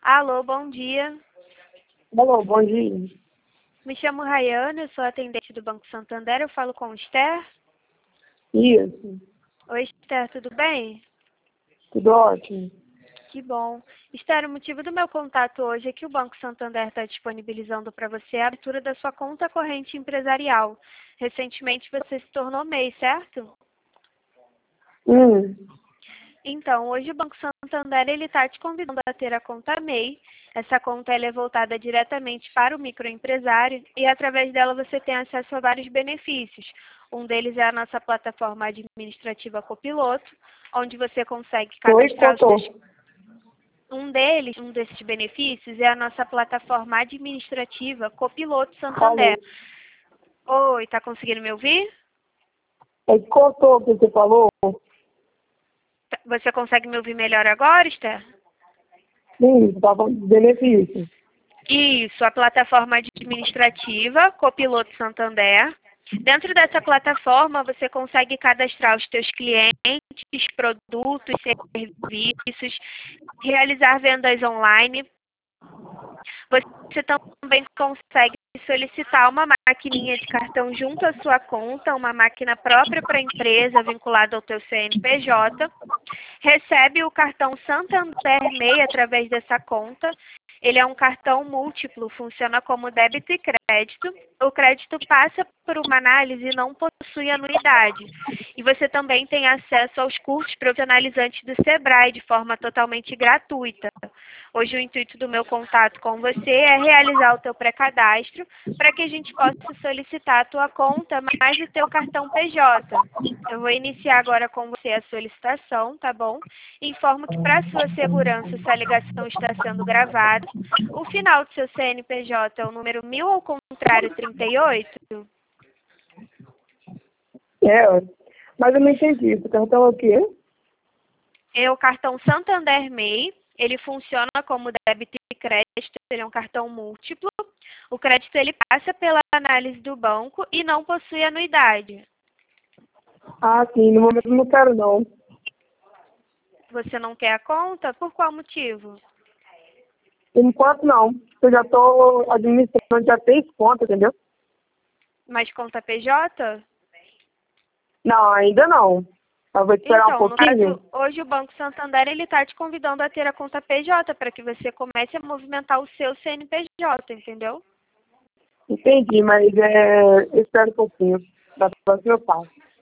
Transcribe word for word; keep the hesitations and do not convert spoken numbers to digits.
Alô, bom dia. Alô, bom dia. Me chamo Rayane, eu sou atendente do Banco Santander, eu falo com o Esther. Isso, Oi, Esther, tudo bem? tudo ótimo. Que bom. Esther, o motivo do meu contato hoje é que o Banco Santander está disponibilizando para você a abertura da sua conta corrente empresarial. Recentemente você se tornou M E I, certo? Hum, Então, hoje o Banco Santander ele está te convidando a ter a conta M E I. Essa conta ela é voltada diretamente para o microempresário e através dela você tem acesso a vários benefícios. Um deles é a nossa plataforma administrativa Copiloto, onde você consegue Oi, cadastrar os contou. seus... Um deles, um desses benefícios é a nossa plataforma administrativa Copiloto Santander. Falou. Oi, tá conseguindo me ouvir? É que contou o que você falou? Tá- Você consegue me ouvir melhor agora, Esther? Sim, estava benefício. Isso, a plataforma administrativa Copiloto Santander. Dentro dessa plataforma, você consegue cadastrar os teus clientes, produtos, serviços, realizar vendas online. Você também consegue solicitar uma maquininha de cartão junto à sua conta, uma máquina própria para a empresa, vinculada ao teu C N P J. Recebe o cartão Santander M E I através dessa conta. Ele é um cartão múltiplo, funciona como débito e crédito. O crédito passa por uma análise e não possui anuidade. E você também tem acesso aos cursos profissionalizantes do Sebrae de forma totalmente gratuita. Hoje o intuito do meu contato com você é realizar o teu pré-cadastro para que a gente possa solicitar a tua conta mais o teu cartão P J. Eu vou iniciar agora com você a solicitação, tá bom? Informo que para sua segurança essa ligação está sendo gravada. O final do seu C N P J é o número mil ao contrário trinta e oito? É, mas eu não entendi. Você perguntou o quê? É o cartão Santander M E I. Ele funciona como débito e crédito, ele é um cartão múltiplo. O crédito ele passa pela análise do banco e não possui anuidade. Ah, sim, no momento eu não quero não. Você não quer a conta? Por qual motivo? Por enquanto não. Eu já estou administrando, já três contas, entendeu? Mais conta P J? Não, ainda não. Eu vou esperar um Então, no pouquinho. caso, hoje o Banco Santander ele está te convidando a ter a conta P J para que você comece a movimentar o seu C N P J, entendeu? Entendi, mas é, eu espero um pouquinho. Da próxima eu passo.